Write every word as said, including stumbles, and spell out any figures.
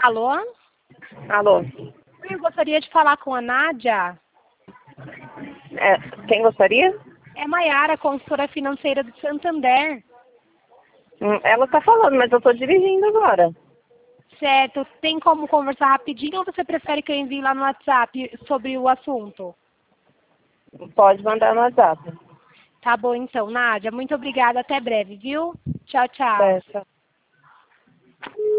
Alô? Alô? Eu gostaria de falar com a Nádia. É, quem gostaria? É Maiara, consultora financeira do Santander. Hum, Ela tá falando, mas eu tô dirigindo agora. Certo. Tem como conversar rapidinho ou você prefere que eu envie lá no WhatsApp sobre o assunto? Pode mandar no WhatsApp. Tá bom então, Nádia. Muito obrigada. Até breve, viu? Tchau, tchau. Certo.